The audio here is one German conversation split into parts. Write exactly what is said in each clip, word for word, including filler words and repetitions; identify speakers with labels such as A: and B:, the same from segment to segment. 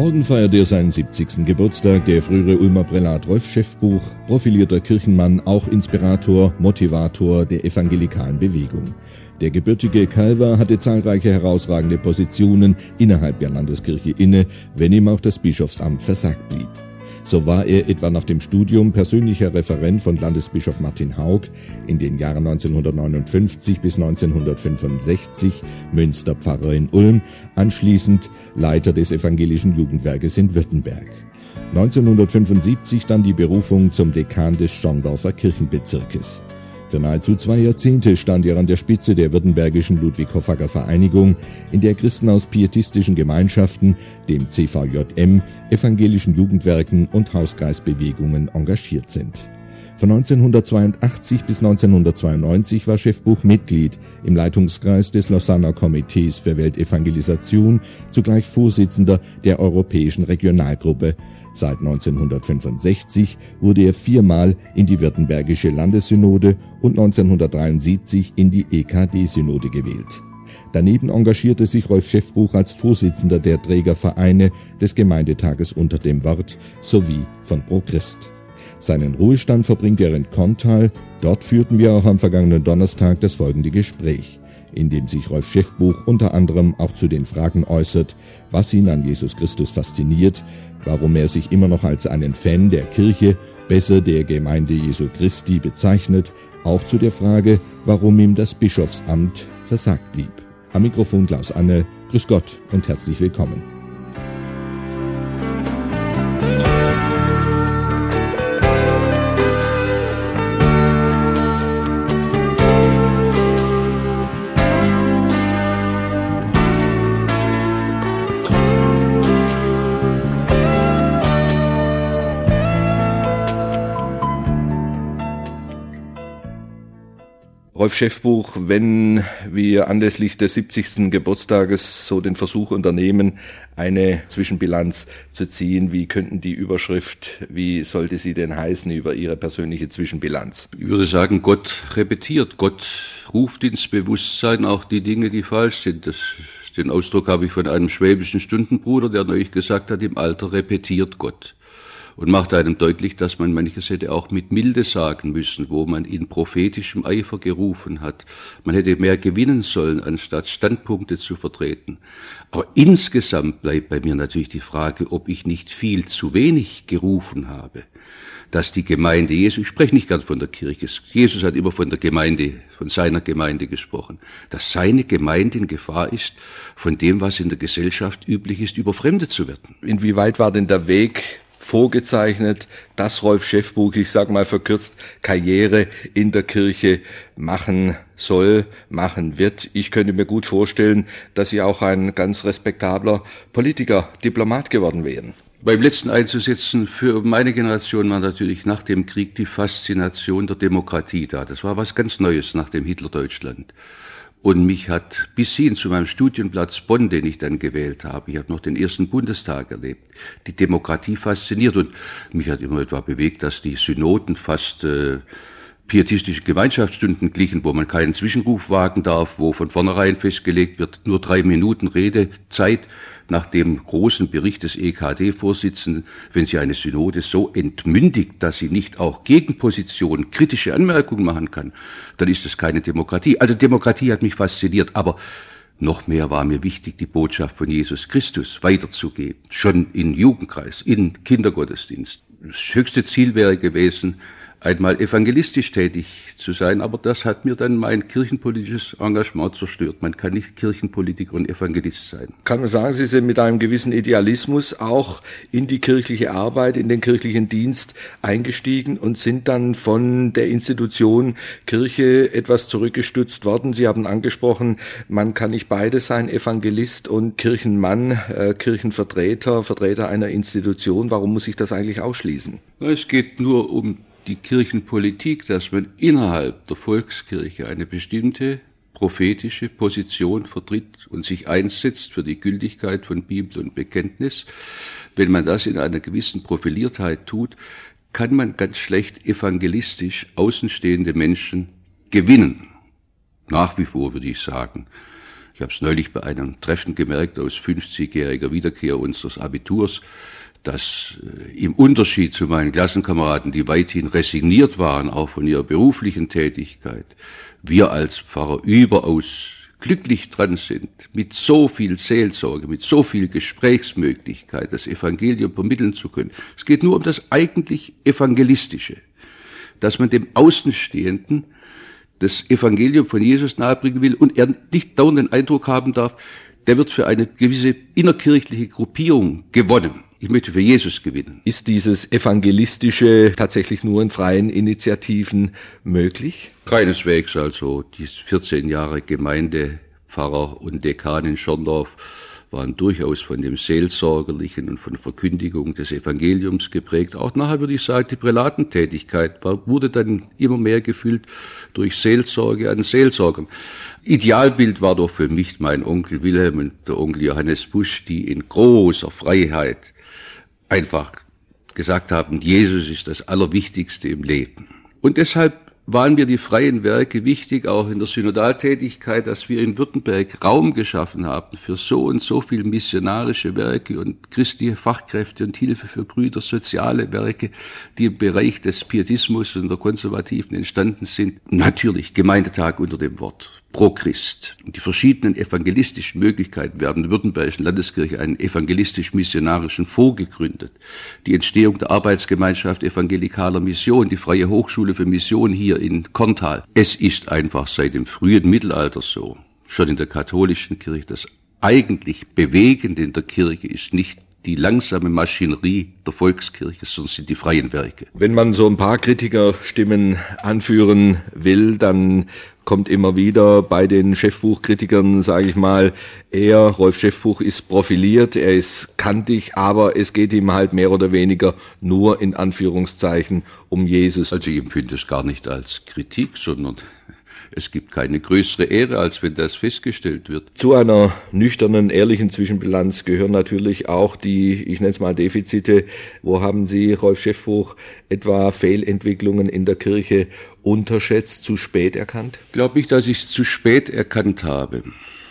A: Morgen feiert er seinen siebzigsten Geburtstag. Der frühere Ulmer Prälat Rolf Schäffbuch, profilierter Kirchenmann, auch Inspirator, Motivator der evangelikalen Bewegung. Der gebürtige Calver hatte zahlreiche herausragende Positionen innerhalb der Landeskirche inne, wenn ihm auch das Bischofsamt versagt blieb. So war er etwa nach dem Studium persönlicher Referent von Landesbischof Martin Hauck, in den Jahren neunzehnhundertneunundfünfzig bis neunzehnhundertfünfundsechzig Münsterpfarrer in Ulm, anschließend Leiter des evangelischen Jugendwerkes in Württemberg. neunzehnhundertfünfundsiebzig dann die Berufung zum Dekan des Schongdorfer Kirchenbezirkes. Für nahezu zwei Jahrzehnte stand er an der Spitze der württembergischen Ludwig-Hoffacker Vereinigung, in der Christen aus pietistischen Gemeinschaften, dem C V J M, evangelischen Jugendwerken und Hauskreisbewegungen engagiert sind. Von neunzehnhundertzweiundachtzig bis neunzehnhundertzweiundneunzig war Schäffbuch Mitglied im Leitungskreis des Lausanner Komitees für Weltevangelisation, zugleich Vorsitzender der Europäischen Regionalgruppe. Seit neunzehnhundertfünfundsechzig wurde er viermal in die Württembergische Landessynode und neunzehnhundertdreiundsiebzig in die E K D-Synode gewählt. Daneben engagierte sich Rolf Schäffbuch als Vorsitzender der Trägervereine des Gemeindetages Unter dem Wort sowie von Pro Christ. Seinen Ruhestand verbringt er in Kontal. Dort führten wir auch am vergangenen Donnerstag das folgende Gespräch, in dem sich Rolf Schäffbuch unter anderem auch zu den Fragen äußert, was ihn an Jesus Christus fasziniert, warum er sich immer noch als einen Fan der Kirche, besser der Gemeinde Jesu Christi bezeichnet, auch zu der Frage, warum ihm das Bischofsamt versagt blieb. Am Mikrofon Klaus Anne, grüß Gott und herzlich willkommen. Rolf Schäffbuch, wenn wir anlässlich des siebzigsten Geburtstages so den Versuch unternehmen, eine Zwischenbilanz zu ziehen, wie könnten die Überschrift, wie sollte sie denn heißen über Ihre persönliche Zwischenbilanz?
B: Ich würde sagen, Gott repetiert, Gott ruft ins Bewusstsein auch die Dinge, die falsch sind. Das, den Ausdruck habe ich von einem schwäbischen Stundenbruder, der neulich gesagt hat, im Alter repetiert Gott. Und macht einem deutlich, dass man manches hätte auch mit Milde sagen müssen, wo man in prophetischem Eifer gerufen hat. Man hätte mehr gewinnen sollen, anstatt Standpunkte zu vertreten. Aber insgesamt bleibt bei mir natürlich die Frage, ob ich nicht viel zu wenig gerufen habe. Dass die Gemeinde Jesu, ich spreche nicht gern von der Kirche, Jesus hat immer von der Gemeinde, von seiner Gemeinde gesprochen, dass seine Gemeinde in Gefahr ist, von dem, was in der Gesellschaft üblich ist, überfremdet zu werden.
A: Inwieweit war denn der Weg vorgezeichnet, dass Rolf Schäffbuch, ich sage mal verkürzt, Karriere in der Kirche machen soll, machen wird? Ich könnte mir gut vorstellen, dass Sie auch ein ganz respektabler Politiker, Diplomat geworden wären.
B: Beim letzten einzusetzen, für meine Generation war natürlich nach dem Krieg die Faszination der Demokratie da. Das war was ganz Neues nach dem Hitlerdeutschland. Und mich hat bis hin zu meinem Studienplatz Bonn, den ich dann gewählt habe, ich habe noch den ersten Bundestag erlebt, die Demokratie fasziniert. Und mich hat immer etwa bewegt, dass die Synoden fast äh, pietistische Gemeinschaftsstunden glichen, wo man keinen Zwischenruf wagen darf, wo von vornherein festgelegt wird, nur drei Minuten Redezeit nach dem großen Bericht des E K D-Vorsitzenden. Wenn Sie eine Synode so entmündigt, dass sie nicht auch Gegenpositionen, kritische Anmerkungen machen kann, dann ist es keine Demokratie. Also Demokratie hat mich fasziniert, aber noch mehr war mir wichtig, die Botschaft von Jesus Christus weiterzugeben, schon in Jugendkreis, in Kindergottesdienst. Das höchste Ziel wäre gewesen, einmal evangelistisch tätig zu sein, aber das hat mir dann mein kirchenpolitisches Engagement zerstört. Man kann nicht Kirchenpolitiker und Evangelist sein.
A: Kann man sagen, Sie sind mit einem gewissen Idealismus auch in die kirchliche Arbeit, in den kirchlichen Dienst eingestiegen und sind dann von der Institution Kirche etwas zurückgestützt worden. Sie haben angesprochen, man kann nicht beides sein, Evangelist und Kirchenmann, äh, Kirchenvertreter, Vertreter einer Institution. Warum muss ich das eigentlich ausschließen?
B: Es geht nur um die Kirchenpolitik, dass man innerhalb der Volkskirche eine bestimmte prophetische Position vertritt und sich einsetzt für die Gültigkeit von Bibel und Bekenntnis. Wenn man das in einer gewissen Profiliertheit tut, kann man ganz schlecht evangelistisch außenstehende Menschen gewinnen. Nach wie vor würde ich sagen. Ich Ich habe es neulich bei einem Treffen gemerkt aus fünfzigjähriger Wiederkehr unseres Abiturs, dass äh, im Unterschied zu meinen Klassenkameraden, die weithin resigniert waren, auch von ihrer beruflichen Tätigkeit, wir als Pfarrer überaus glücklich dran sind, mit so viel Seelsorge, mit so viel Gesprächsmöglichkeit das Evangelium vermitteln zu können. Es geht nur um das eigentlich Evangelistische, dass man dem Außenstehenden das Evangelium von Jesus nahebringen will und er nicht dauernd den Eindruck haben darf, der wird für eine gewisse innerkirchliche Gruppierung gewonnen. Ich möchte für Jesus gewinnen.
A: Ist dieses Evangelistische tatsächlich nur in freien Initiativen möglich?
B: Keineswegs. Also die vierzehn Jahre Gemeindepfarrer und Dekan in Schorndorf waren durchaus von dem Seelsorgerlichen und von der Verkündigung des Evangeliums geprägt. Auch nachher würde ich sagen, die Prälatentätigkeit war, wurde dann immer mehr gefüllt durch Seelsorge an Seelsorgern. Idealbild war doch für mich mein Onkel Wilhelm und der Onkel Johannes Busch, die in großer Freiheit einfach gesagt haben, Jesus ist das Allerwichtigste im Leben. Und deshalb waren mir die freien Werke wichtig, auch in der Synodaltätigkeit, dass wir in Württemberg Raum geschaffen haben für so und so viel missionarische Werke und christliche Fachkräfte und Hilfe für Brüder, soziale Werke, die im Bereich des Pietismus und der Konservativen entstanden sind. Natürlich Gemeindetag unter dem Wort Pro Christ. Und die verschiedenen evangelistischen Möglichkeiten. Wir haben in der Württembergischen Landeskirche einen evangelistisch-missionarischen Fonds gegründet. Die Entstehung der Arbeitsgemeinschaft evangelikaler Mission, die Freie Hochschule für Mission hier in Korntal. Es ist einfach seit dem frühen Mittelalter so, schon in der katholischen Kirche, das eigentlich Bewegende in der Kirche ist nicht die langsame Maschinerie der Volkskirche, sondern sind die freien Werke.
A: Wenn man so ein paar Kritikerstimmen anführen will, dann kommt immer wieder bei den Chefbuchkritikern, sage ich mal, er, Rolf Schäffbuch, ist profiliert, er ist kantig, aber es geht ihm halt mehr oder weniger nur in Anführungszeichen um Jesus.
B: Also ich empfinde es gar nicht als Kritik, sondern es gibt keine größere Ehre, als wenn das festgestellt wird.
A: Zu einer nüchternen, ehrlichen Zwischenbilanz gehören natürlich auch die, ich nenne es mal Defizite. Wo haben Sie, Rolf Schäffbuch, etwa Fehlentwicklungen in der Kirche unterschätzt, zu spät erkannt?
B: Ich glaube nicht, dass ich es zu spät erkannt habe.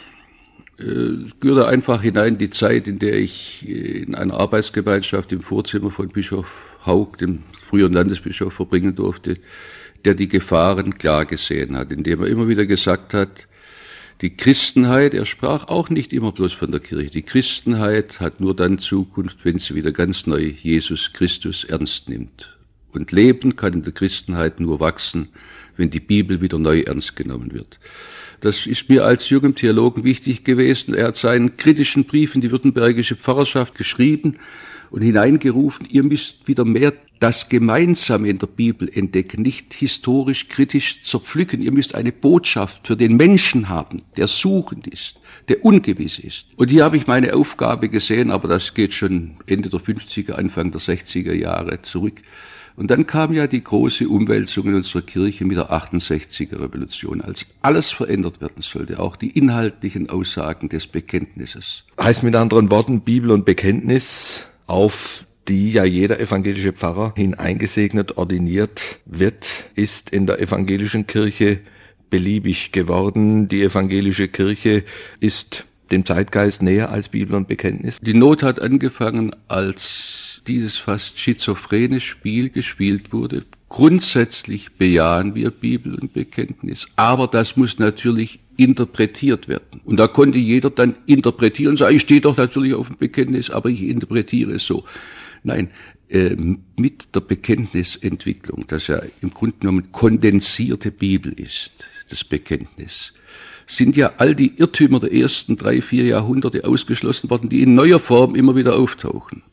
B: Es gehörte einfach hinein die Zeit, in der ich in einer Arbeitsgemeinschaft im Vorzimmer von Bischof Haug, dem früheren Landesbischof, verbringen durfte, der die Gefahren klar gesehen hat, indem er immer wieder gesagt hat, die Christenheit, er sprach auch nicht immer bloß von der Kirche, die Christenheit hat nur dann Zukunft, wenn sie wieder ganz neu Jesus Christus ernst nimmt. Und Leben kann in der Christenheit nur wachsen, wenn die Bibel wieder neu ernst genommen wird. Das ist mir als jungem Theologen wichtig gewesen. Er hat seinen kritischen Brief in die württembergische Pfarrerschaft geschrieben und hineingerufen, ihr müsst wieder mehr das Gemeinsame in der Bibel entdecken, nicht historisch kritisch zerpflücken. Ihr müsst eine Botschaft für den Menschen haben, der suchend ist, der ungewiss ist. Und hier habe ich meine Aufgabe gesehen, aber das geht schon Ende der fünfziger, Anfang der sechziger Jahre zurück. Und dann kam ja die große Umwälzung in unserer Kirche mit der achtundsechziger Revolution, als alles verändert werden sollte, auch die inhaltlichen Aussagen des Bekenntnisses.
A: Heißt mit anderen Worten, Bibel und Bekenntnis, auf die ja jeder evangelische Pfarrer hin eingesegnet, ordiniert wird, ist in der evangelischen Kirche beliebig geworden. Die evangelische Kirche ist dem Zeitgeist näher als Bibel und Bekenntnis.
B: Die Not hat angefangen, als dieses fast schizophrene Spiel gespielt wurde. Grundsätzlich bejahen wir Bibel und Bekenntnis, aber das muss natürlich interpretiert werden. Und da konnte jeder dann interpretieren und sagen, ich stehe doch natürlich auf dem Bekenntnis, aber ich interpretiere es so. Nein, äh, mit der Bekenntnisentwicklung, das ja im Grunde genommen kondensierte Bibel ist, das Bekenntnis, sind ja all die Irrtümer der ersten drei, vier Jahrhunderte ausgeschlossen worden, die in neuer Form immer wieder auftauchen.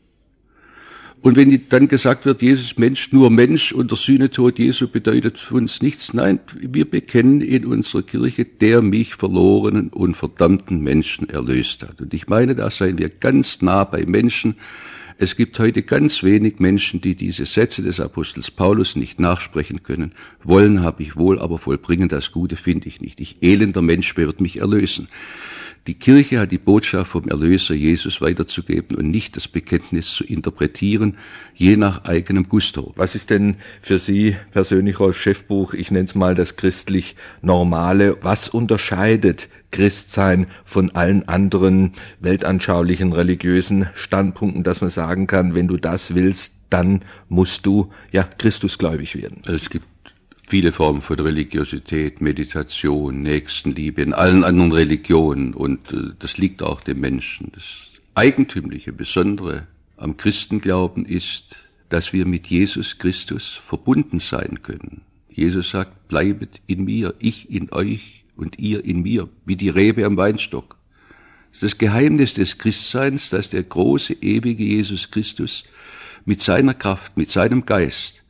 B: Und wenn dann gesagt wird, Jesus Mensch, nur Mensch und der Sühnetod Jesu bedeutet für uns nichts, nein, wir bekennen in unserer Kirche, der mich verlorenen und verdammten Menschen erlöst hat. Und ich meine, da seien wir ganz nah bei Menschen. Es gibt heute ganz wenig Menschen, die diese Sätze des Apostels Paulus nicht nachsprechen können. Wollen habe ich wohl, aber vollbringen das Gute finde ich nicht. Ich elender Mensch, wer wird mich erlösen? Die Kirche hat die Botschaft vom Erlöser Jesus weiterzugeben und nicht das Bekenntnis zu interpretieren, je nach eigenem Gusto.
A: Was ist denn für Sie persönlich, Rolf Schäffbuch, ich nenne es mal das christlich Normale, was unterscheidet Christsein von allen anderen weltanschaulichen, religiösen Standpunkten, dass man sagen kann, wenn du das willst, dann musst du ja Christusgläubig werden?
B: Also es gibt viele Formen von Religiosität, Meditation, Nächstenliebe in allen anderen Religionen und äh, das liegt auch dem Menschen. Das Eigentümliche, Besondere am Christenglauben ist, dass wir mit Jesus Christus verbunden sein können. Jesus sagt, bleibet in mir, ich in euch und ihr in mir, wie die Rebe am Weinstock. Das ist das Geheimnis des Christseins, dass der große, ewige Jesus Christus mit seiner Kraft, mit seinem Geist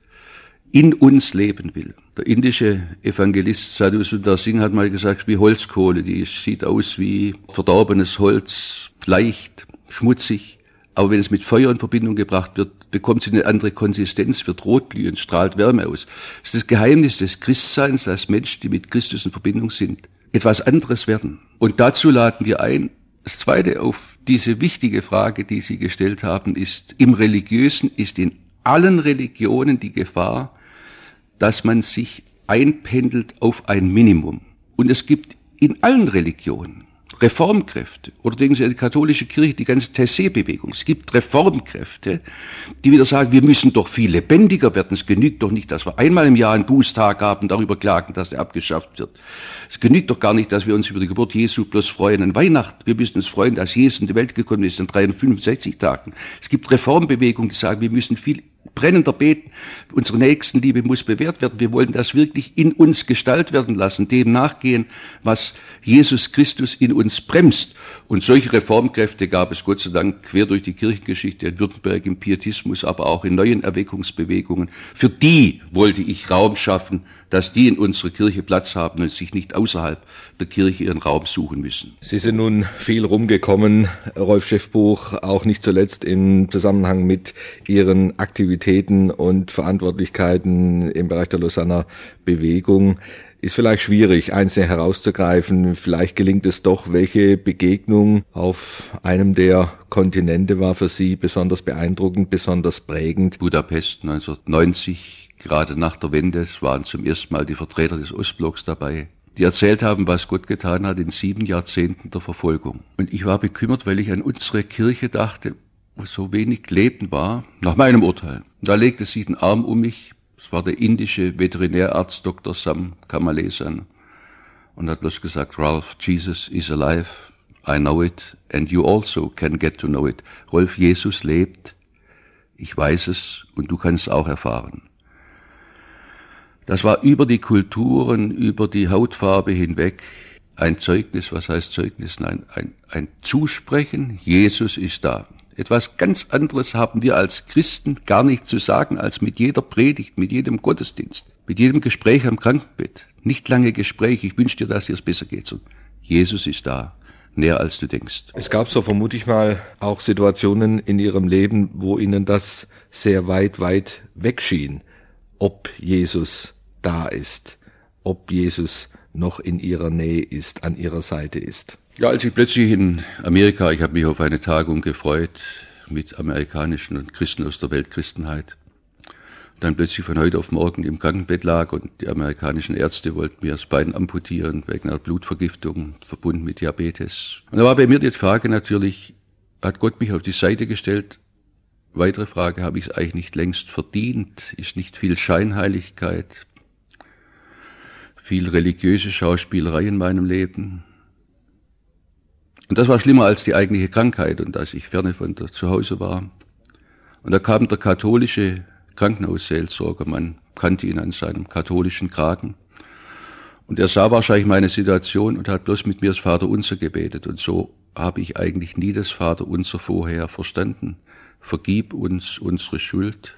B: in uns leben will. Der indische Evangelist Sadhu Sundar Singh hat mal gesagt, wie Holzkohle, die sieht aus wie verdorbenes Holz, leicht, schmutzig, aber wenn es mit Feuer in Verbindung gebracht wird, bekommt sie eine andere Konsistenz, wird rotglühend, strahlt Wärme aus. Das ist das Geheimnis des Christseins, dass Menschen, die mit Christus in Verbindung sind, etwas anderes werden. Und dazu laden wir ein. Das Zweite auf diese wichtige Frage, die Sie gestellt haben, ist, im Religiösen ist in allen Religionen die Gefahr, dass man sich einpendelt auf ein Minimum. Und es gibt in allen Religionen Reformkräfte. Oder denken Sie an die katholische Kirche, die ganze Taizé-Bewegung. Es gibt Reformkräfte, die wieder sagen, wir müssen doch viel lebendiger werden. Es genügt doch nicht, dass wir einmal im Jahr einen Bußtag haben, darüber klagen, dass er abgeschafft wird. Es genügt doch gar nicht, dass wir uns über die Geburt Jesu bloß freuen an Weihnachten. Wir müssen uns freuen, dass Jesus in die Welt gekommen ist an dreihundertfünfundsechzig Tagen. Es gibt Reformbewegungen, die sagen, wir müssen viel brennender beten. Unsere Nächstenliebe muss bewährt werden. Wir wollen das wirklich in uns Gestalt werden lassen, dem nachgehen, was Jesus Christus in uns bremst. Und solche Reformkräfte gab es Gott sei Dank quer durch die Kirchengeschichte in Württemberg, im Pietismus, aber auch in neuen Erweckungsbewegungen. Für die wollte ich Raum schaffen, dass die in unserer Kirche Platz haben und sich nicht außerhalb der Kirche ihren Raum suchen müssen.
A: Sie sind nun viel rumgekommen, Rolf Schäffbuch, auch nicht zuletzt im Zusammenhang mit Ihren Aktivitäten und Verantwortlichkeiten im Bereich der Lausanner Bewegung. Ist vielleicht schwierig, einzelne herauszugreifen. Vielleicht gelingt es doch. Welche Begegnung auf einem der Kontinente war für Sie besonders beeindruckend, besonders prägend?
B: Budapest neunzehnhundertneunzig, gerade nach der Wende, es waren zum ersten Mal die Vertreter des Ostblocks dabei, die erzählt haben, was Gott getan hat in sieben Jahrzehnten der Verfolgung. Und ich war bekümmert, weil ich an unsere Kirche dachte, wo so wenig Leben war, nach meinem Urteil. Da legte sich ein Arm um mich. Es war der indische Veterinärarzt Doktor Sam Kamalesan und hat bloß gesagt, Ralph, Jesus is alive, I know it and you also can get to know it. Rolf, Jesus lebt, ich weiß es und du kannst es auch erfahren. Das war über die Kulturen, über die Hautfarbe hinweg ein Zeugnis, was heißt Zeugnis? Nein, ein, ein Zusprechen, Jesus ist da. Etwas ganz anderes haben wir als Christen gar nicht zu sagen, als mit jeder Predigt, mit jedem Gottesdienst, mit jedem Gespräch am Krankenbett. Nicht lange Gespräch, ich wünsche dir, dass dir es besser geht. So, Jesus ist da, näher als du denkst.
A: Es gab so, vermute ich mal, auch Situationen in Ihrem Leben, wo Ihnen das sehr weit, weit weg schien, ob Jesus da ist, ob Jesus noch in Ihrer Nähe ist, an Ihrer Seite ist.
B: Ja, als ich plötzlich in Amerika, ich habe mich auf eine Tagung gefreut mit amerikanischen und Christen aus der Weltchristenheit, dann plötzlich von heute auf morgen im Krankenbett lag und die amerikanischen Ärzte wollten mir das Bein amputieren wegen einer Blutvergiftung, verbunden mit Diabetes. Und da war bei mir die Frage natürlich, hat Gott mich auf die Seite gestellt? Weitere Frage, habe ich es eigentlich nicht längst verdient? Ist nicht viel Scheinheiligkeit, viel religiöse Schauspielerei in meinem Leben? Und das war schlimmer als die eigentliche Krankheit und als ich ferne von der Zuhause war. Und da kam der katholische Krankenhausseelsorger, man kannte ihn an seinem katholischen Kragen. Und er sah wahrscheinlich meine Situation und hat bloß mit mir das Vaterunser gebetet. Und so habe ich eigentlich nie das Vaterunser vorher verstanden. Vergib uns unsere Schuld,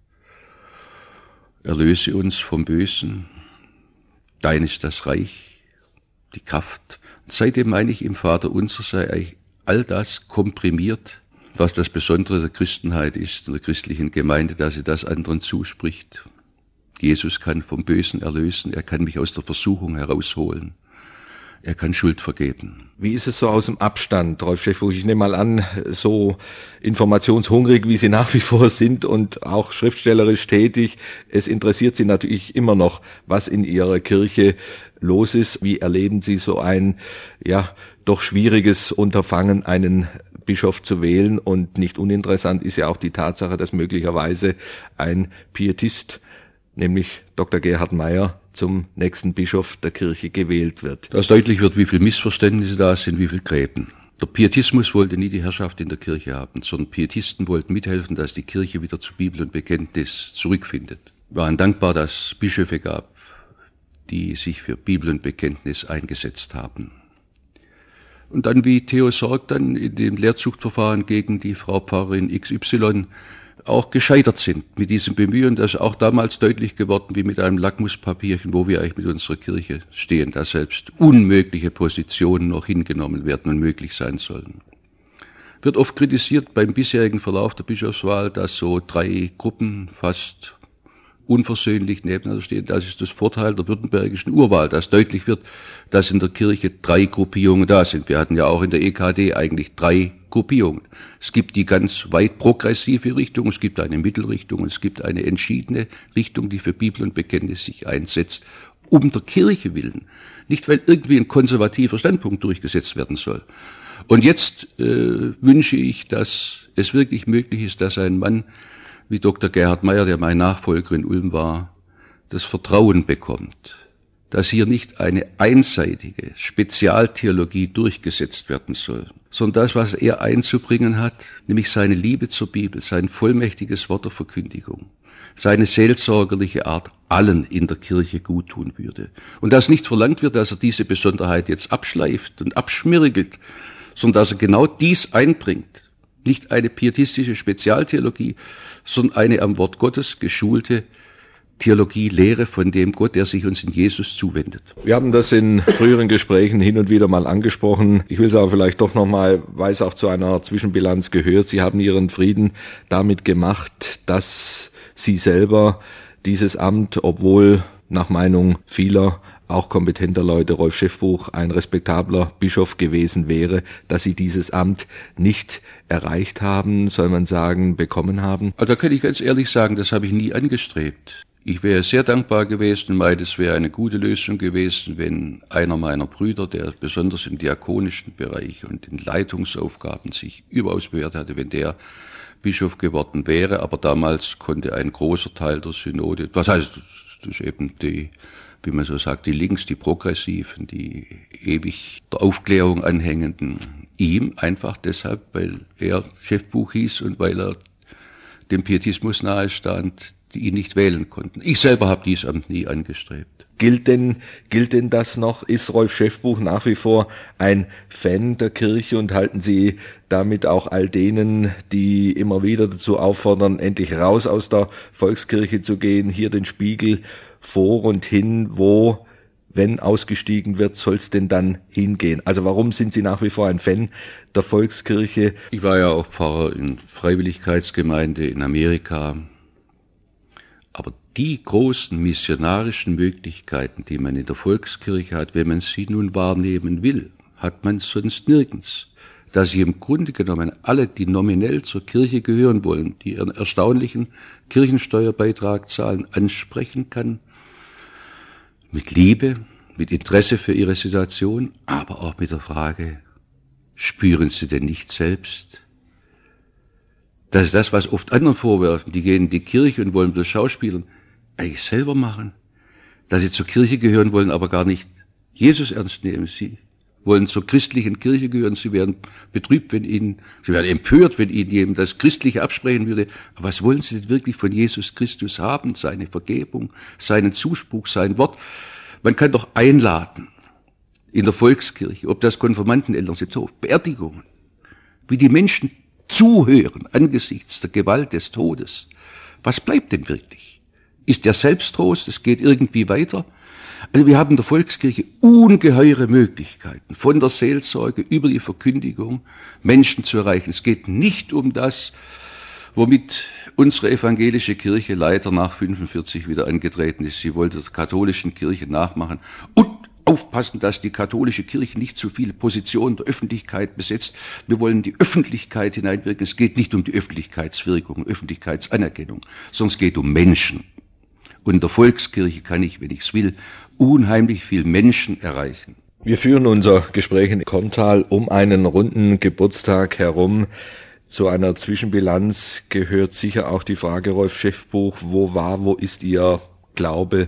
B: erlöse uns vom Bösen, dein ist das Reich, die Kraft. Seitdem meine ich, im Vaterunser sei eigentlich all das komprimiert, was das Besondere der Christenheit ist, und der christlichen Gemeinde, dass sie das anderen zuspricht. Jesus kann vom Bösen erlösen, er kann mich aus der Versuchung herausholen. er kann Schuld vergeben.
A: Wie ist es so aus dem Abstand, Rolf Schäffbuch? Ich nehme mal an, so informationshungrig, wie Sie nach wie vor sind und auch schriftstellerisch tätig, es interessiert Sie natürlich immer noch, was in Ihrer Kirche los ist. Wie erleben Sie so ein, ja, doch schwieriges Unterfangen, einen Bischof zu wählen? Und nicht uninteressant ist ja auch die Tatsache, dass möglicherweise ein Pietist, nämlich Doktor Gerhard Meyer, zum nächsten Bischof der Kirche gewählt wird.
B: Dass deutlich wird, wie viele Missverständnisse da sind, wie viele Gräben. Der Pietismus wollte nie die Herrschaft in der Kirche haben, sondern Pietisten wollten mithelfen, dass die Kirche wieder zu Bibel und Bekenntnis zurückfindet. Wir waren dankbar, dass es Bischöfe gab, die sich für Bibel und Bekenntnis eingesetzt haben. Und dann, wie Theo Sorg dann in dem Lehrzuchtverfahren gegen die Frau Pfarrerin X Y auch gescheitert sind mit diesem Bemühen. Das ist auch damals deutlich geworden, wie mit einem Lackmuspapierchen, wo wir eigentlich mit unserer Kirche stehen, dass selbst unmögliche Positionen noch hingenommen werden und möglich sein sollen. Wird oft kritisiert beim bisherigen Verlauf der Bischofswahl, dass so drei Gruppen fast unversöhnlich nebeneinander stehen. Das ist das Vorteil der württembergischen Urwahl, dass deutlich wird, dass in der Kirche drei Gruppierungen da sind. Wir hatten ja auch in der E K D eigentlich drei Gruppierungen. Es gibt die ganz weit progressive Richtung, es gibt eine Mittelrichtung und es gibt eine entschiedene Richtung, die für Bibel und Bekenntnis sich einsetzt, um der Kirche willen. Nicht, weil irgendwie ein konservativer Standpunkt durchgesetzt werden soll. Und jetzt äh, wünsche ich, dass es wirklich möglich ist, dass ein Mann wie Doktor Gerhard Meyer, der mein Nachfolger in Ulm war, das Vertrauen bekommt, dass hier nicht eine einseitige Spezialtheologie durchgesetzt werden soll, sondern das, was er einzubringen hat, nämlich seine Liebe zur Bibel, sein vollmächtiges Wort der Verkündigung, seine seelsorgerliche Art allen in der Kirche guttun würde. Und dass nicht verlangt wird, dass er diese Besonderheit jetzt abschleift und abschmirgelt, sondern dass er genau dies einbringt. Nicht eine pietistische Spezialtheologie, sondern eine am Wort Gottes geschulte Theologie, Lehre von dem Gott, der sich uns in Jesus zuwendet.
A: Wir haben das in früheren Gesprächen hin und wieder mal angesprochen. Ich will es aber vielleicht doch nochmal, weil es auch zu einer Zwischenbilanz gehört. Sie haben Ihren Frieden damit gemacht, dass Sie selber dieses Amt, obwohl nach Meinung vieler auch kompetenter Leute Rolf Schäffbuch ein respektabler Bischof gewesen wäre, dass Sie dieses Amt nicht erreicht haben, soll man sagen, bekommen haben?
B: Also da kann ich ganz ehrlich sagen, das habe ich nie angestrebt. Ich wäre sehr dankbar gewesen und meine, es wäre eine gute Lösung gewesen, wenn einer meiner Brüder, der besonders im diakonischen Bereich und in Leitungsaufgaben sich überaus bewährt hatte, wenn der Bischof geworden wäre. Aber damals konnte ein großer Teil der Synode, was heißt, das ist eben die, wie man so sagt, die Links, die Progressiven, die ewig der Aufklärung anhängenden, ihm einfach deshalb, weil er Schäffbuch hieß und weil er dem Pietismus nahe stand, die ihn nicht wählen konnten. Ich selber habe dies Amt nie angestrebt.
A: Gilt denn, gilt denn das noch? Ist Rolf Schäffbuch nach wie vor ein Fan der Kirche und halten Sie damit auch all denen, die immer wieder dazu auffordern, endlich raus aus der Volkskirche zu gehen, hier den Spiegel vor und hin, wo, wenn ausgestiegen wird, soll es denn dann hingehen? Also warum sind Sie nach wie vor ein Fan der Volkskirche?
B: Ich war ja auch Pfarrer in Freiwilligkeitsgemeinde in Amerika. Aber die großen missionarischen Möglichkeiten, die man in der Volkskirche hat, wenn man sie nun wahrnehmen will, hat man sonst nirgends. Dass ich im Grunde genommen alle, die nominell zur Kirche gehören wollen, die ihren erstaunlichen Kirchensteuerbeitrag zahlen, ansprechen kann, mit Liebe, mit Interesse für ihre Situation, aber auch mit der Frage, spüren sie denn nicht selbst? Das ist das, was oft anderen vorwerfen. Die gehen in die Kirche und wollen bloß Schauspielern eigentlich selber machen. Dass sie zur Kirche gehören wollen, aber gar nicht Jesus ernst nehmen. Sie wollen zur christlichen Kirche gehören. Sie werden betrübt, wenn ihnen, sie werden empört, wenn ihnen jemand das Christliche absprechen würde. Aber was wollen sie denn wirklich von Jesus Christus haben? Seine Vergebung, seinen Zuspruch, sein Wort. Man kann doch einladen in der Volkskirche, ob das Konfirmandeneltern sind, so Beerdigungen, wie die Menschen zuhören angesichts der Gewalt des Todes. Was bleibt denn wirklich? Ist der Selbsttrost, es geht irgendwie weiter? Also wir haben in der Volkskirche ungeheure Möglichkeiten, von der Seelsorge über die Verkündigung Menschen zu erreichen. Es geht nicht um das, womit unsere evangelische Kirche leider nach fünfundvierzig wieder angetreten ist. Sie wollte der katholischen Kirche nachmachen und aufpassen, dass die katholische Kirche nicht zu viele Positionen der Öffentlichkeit besetzt. Wir wollen die Öffentlichkeit hineinwirken. Es geht nicht um die Öffentlichkeitswirkung, Öffentlichkeitsanerkennung, sondern es geht um Menschen. Und in der Volkskirche kann ich, wenn ich es will, unheimlich viel Menschen erreichen.
A: Wir führen unser Gespräch in Korntal um einen runden Geburtstag herum. Zu einer Zwischenbilanz gehört sicher auch die Frage, Rolf Schäffbuch, wo war, wo ist Ihr Glaube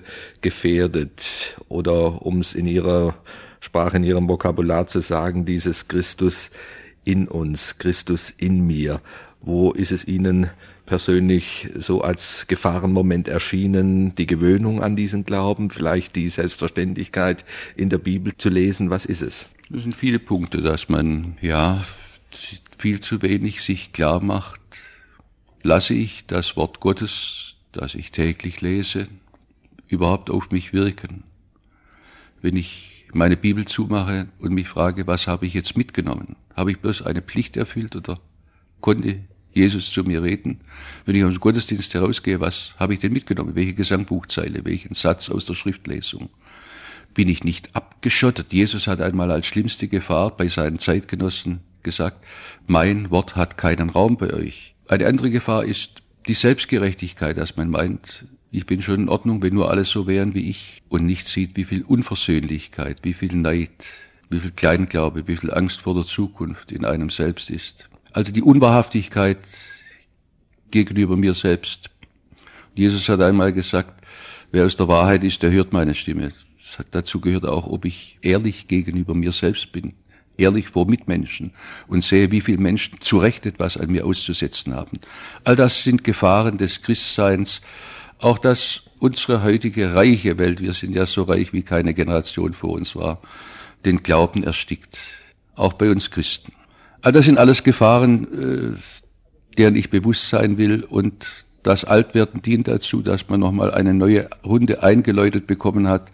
A: gefährdet? Oder um es in Ihrer Sprache, in Ihrem Vokabular zu sagen, dieses Christus in uns, Christus in mir. Wo ist es Ihnen persönlich so als Gefahrenmoment erschienen, die Gewöhnung an diesen Glauben, vielleicht die Selbstverständlichkeit in der Bibel zu lesen? Was ist es?
B: Das sind viele Punkte, dass man, ja, viel zu wenig sich klar macht. Lasse ich das Wort Gottes, das ich täglich lese, überhaupt auf mich wirken? Wenn ich meine Bibel zumache und mich frage, was habe ich jetzt mitgenommen? Habe ich bloß eine Pflicht erfüllt oder konnte Jesus zu mir reden? Wenn ich aus dem Gottesdienst herausgehe, was habe ich denn mitgenommen? Welche Gesangbuchzeile, welchen Satz aus der Schriftlesung? Bin ich nicht abgeschottet? Jesus hat einmal als schlimmste Gefahr bei seinen Zeitgenossen gesagt, mein Wort hat keinen Raum bei euch. Eine andere Gefahr ist die Selbstgerechtigkeit, dass man meint, ich bin schon in Ordnung, wenn nur alles so wären wie ich, und nicht sieht, wie viel Unversöhnlichkeit, wie viel Neid, wie viel Kleinglaube, wie viel Angst vor der Zukunft in einem selbst ist. Also die Unwahrhaftigkeit gegenüber mir selbst. Jesus hat einmal gesagt, wer aus der Wahrheit ist, der hört meine Stimme. Dazu gehört auch, ob ich ehrlich gegenüber mir selbst bin, ehrlich vor Mitmenschen und sehe, wie viele Menschen zu Recht etwas an mir auszusetzen haben. All das sind Gefahren des Christseins. Auch dass unsere heutige reiche Welt, wir sind ja so reich wie keine Generation vor uns war, den Glauben erstickt. Auch bei uns Christen. All das sind alles Gefahren, deren ich bewusst sein will, und das Altwerden dient dazu, dass man nochmal eine neue Runde eingeläutet bekommen hat,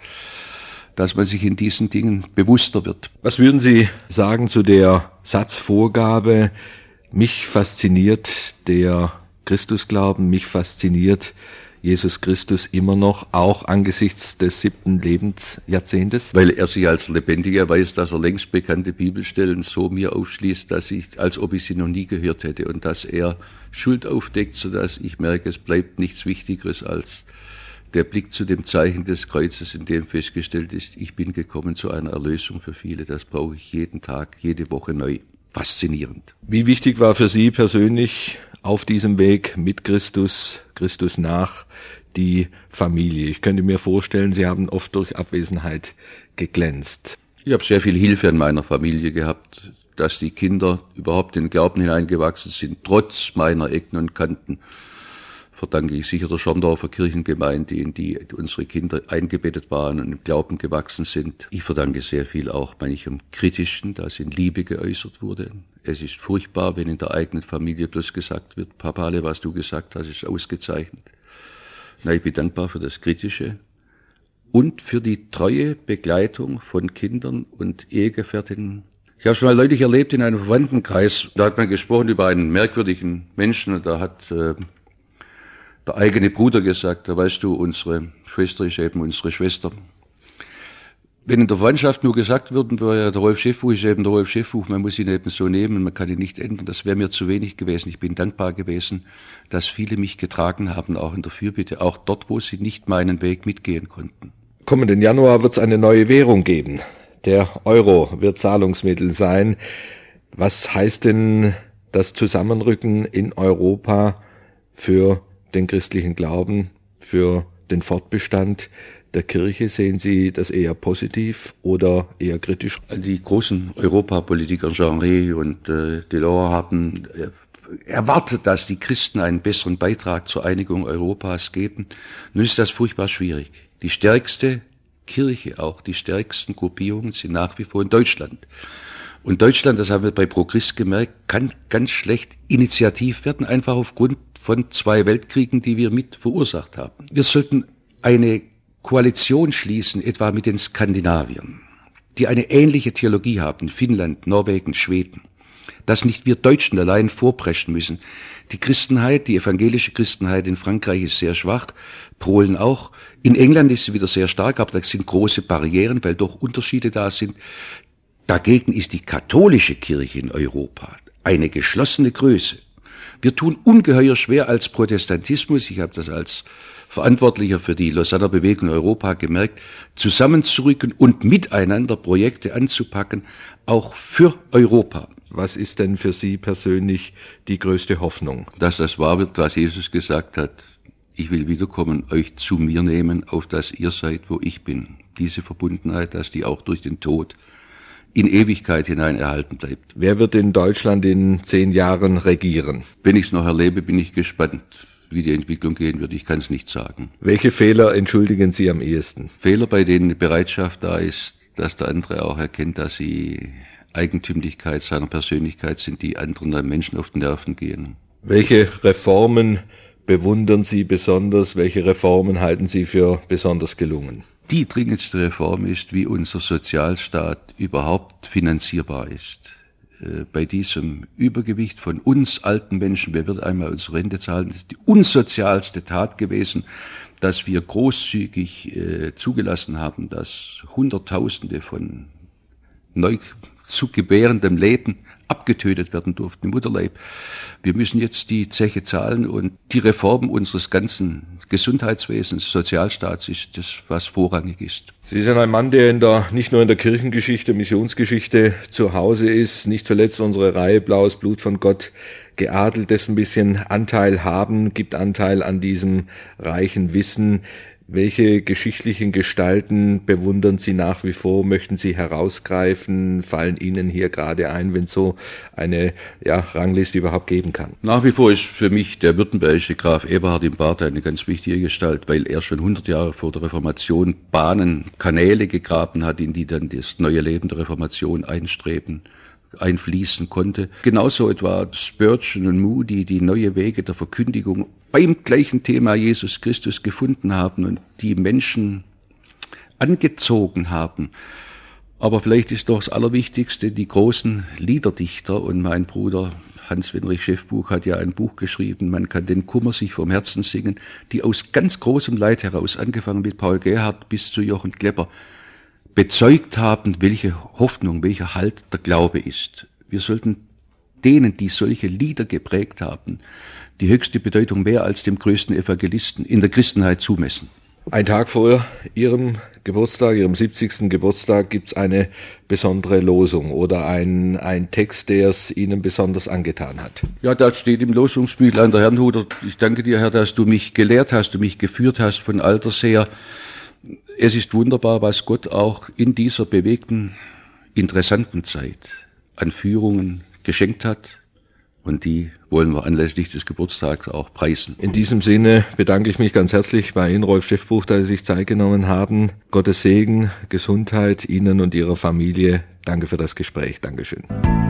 B: dass man sich in diesen Dingen bewusster wird.
A: Was würden Sie sagen zu der Satzvorgabe, mich fasziniert der Christusglauben, mich fasziniert Jesus Christus immer noch, auch angesichts des siebten Lebensjahrzehntes?
B: Weil er sich als lebendig erweist, dass er längst bekannte Bibelstellen so mir aufschließt, dass ich, als ob ich sie noch nie gehört hätte, und dass er Schuld aufdeckt, sodass ich merke, es bleibt nichts Wichtigeres als der Blick zu dem Zeichen des Kreuzes, in dem festgestellt ist, ich bin gekommen zu einer Erlösung für viele. Das brauche ich jeden Tag, jede Woche neu. Faszinierend.
A: Wie wichtig war für Sie persönlich auf diesem Weg mit Christus, Christus nach, die Familie? Ich könnte mir vorstellen, Sie haben oft durch Abwesenheit geglänzt.
B: Ich habe sehr viel Hilfe in meiner Familie gehabt, dass die Kinder überhaupt in den Glauben hineingewachsen sind, trotz meiner Ecken und Kanten. Verdanke ich sicher der Schorndorfer Kirchengemeinde, in die unsere Kinder eingebettet waren und im Glauben gewachsen sind. Ich verdanke sehr viel auch manchem Kritischen, das in Liebe geäußert wurde. Es ist furchtbar, wenn in der eigenen Familie bloß gesagt wird, Papale, was du gesagt hast, ist ausgezeichnet. Na, ich bin dankbar für das Kritische und für die treue Begleitung von Kindern und Ehegefährtinnen. Ich habe schon mal deutlich erlebt in einem Verwandtenkreis, da hat man gesprochen über einen merkwürdigen Menschen, und da hat äh, der eigene Bruder gesagt, da weißt du, unsere Schwester ist eben unsere Schwester. Wenn in der Verwandtschaft nur gesagt würden, der Rolf Schäffbuch ist eben der Rolf Schäffbuch, man muss ihn eben so nehmen, man kann ihn nicht ändern, das wäre mir zu wenig gewesen. Ich bin dankbar gewesen, dass viele mich getragen haben, auch in der Fürbitte, auch dort, wo sie nicht meinen Weg mitgehen konnten.
A: Kommenden Januar wird es eine neue Währung geben. Der Euro wird Zahlungsmittel sein. Was heißt denn das Zusammenrücken in Europa für den christlichen Glauben, für den Fortbestand der Kirche? Sehen Sie das eher positiv oder eher kritisch?
B: Die großen Europapolitiker Jean Rey und äh, Delors haben äh, erwartet, dass die Christen einen besseren Beitrag zur Einigung Europas geben. Nun ist das furchtbar schwierig. Die stärkste Kirche, auch die stärksten Gruppierungen sind nach wie vor in Deutschland. Und Deutschland, das haben wir bei Pro-Christ gemerkt, kann ganz schlecht initiativ werden, einfach aufgrund von zwei Weltkriegen, die wir mit verursacht haben. Wir sollten eine Koalition schließen, etwa mit den Skandinaviern, die eine ähnliche Theologie haben, Finnland, Norwegen, Schweden. dass nicht wir Deutschen allein vorpreschen müssen. Die Christenheit, die evangelische Christenheit in Frankreich ist sehr schwach, Polen auch. In England ist sie wieder sehr stark, aber da sind große Barrieren, weil doch Unterschiede da sind. Dagegen ist die katholische Kirche in Europa eine geschlossene Größe. Wir tun ungeheuer schwer als Protestantismus, ich habe das als Verantwortlicher für die Lausanner Bewegung in Europa gemerkt, zusammenzurücken und miteinander Projekte anzupacken, auch für Europa.
A: Was ist denn für Sie persönlich die größte Hoffnung?
B: Dass das wahr wird, was Jesus gesagt hat. Ich will wiederkommen, euch zu mir nehmen, auf dass ihr seid, wo ich bin. Diese Verbundenheit, dass die auch durch den Tod in Ewigkeit hinein erhalten bleibt.
A: Wer wird in Deutschland in zehn Jahren regieren?
B: Wenn ich es noch erlebe, bin ich gespannt, wie die Entwicklung gehen wird. Ich kann es nicht sagen.
A: Welche Fehler entschuldigen Sie am ehesten?
B: Fehler, bei denen die Bereitschaft da ist, dass der andere auch erkennt, dass sie Eigentümlichkeit seiner Persönlichkeit sind, die anderen Menschen auf die Nerven gehen.
A: Welche Reformen bewundern Sie besonders? Welche Reformen halten Sie für besonders gelungen?
B: Die dringendste Reform ist, wie unser Sozialstaat überhaupt finanzierbar ist. Bei diesem Übergewicht von uns alten Menschen, wer wird einmal unsere Rente zahlen, das ist die unsozialste Tat gewesen, dass wir großzügig äh, zugelassen haben, dass Hunderttausende von neu zu gebärendem Leben abgetötet werden durften im Mutterleib. Wir müssen jetzt die Zeche zahlen und die Reform unseres ganzen Gesundheitswesens, Sozialstaats ist das, was vorrangig ist.
A: Sie sind ein Mann, der in der, nicht nur in der Kirchengeschichte, Missionsgeschichte zu Hause ist, nicht zuletzt unsere Reihe Blaues Blut von Gott geadelt, dessen ein bisschen Anteil haben, gibt Anteil an diesem reichen Wissen. Welche geschichtlichen Gestalten bewundern Sie nach wie vor? Möchten Sie herausgreifen? Fallen Ihnen hier gerade ein, wenn es so eine ja, Rangliste überhaupt geben kann?
B: Nach wie vor ist für mich der württembergische Graf Eberhard im Bad eine ganz wichtige Gestalt, weil er schon hundert Jahre vor der Reformation Bahnen, Kanäle gegraben hat, in die dann das neue Leben der Reformation einstreben, einfließen konnte. Genauso etwa Spurgeon und Moody, die neue Wege der Verkündigung beim gleichen Thema Jesus Christus gefunden haben und die Menschen angezogen haben. Aber vielleicht ist doch das Allerwichtigste, die großen Liederdichter, und mein Bruder Hans-Wenrich Schäffbuch hat ja ein Buch geschrieben, man kann den Kummer sich vom Herzen singen, die aus ganz großem Leid heraus, angefangen mit Paul Gerhardt bis zu Jochen Klepper, bezeugt haben, welche Hoffnung, welcher Halt der Glaube ist. Wir sollten denen, die solche Lieder geprägt haben, die höchste Bedeutung mehr als dem größten Evangelisten in der Christenheit zumessen.
A: Ein Tag vor Ihrem Geburtstag, Ihrem siebzigsten Geburtstag, gibt's eine besondere Losung oder ein, ein Text, der es Ihnen besonders angetan hat.
B: Ja, da steht im Losungsbüchlein der Herrnhuter: Ich danke dir, Herr, dass du mich gelehrt hast, du mich geführt hast von alters her. Es ist wunderbar, was Gott auch in dieser bewegten, interessanten Zeit an Führungen geschenkt hat. Und die wollen wir anlässlich des Geburtstags auch preisen.
A: In diesem Sinne bedanke ich mich ganz herzlich bei Ihnen, Rolf Schäffbuch, dass Sie sich Zeit genommen haben. Gottes Segen, Gesundheit Ihnen und Ihrer Familie. Danke für das Gespräch. Dankeschön.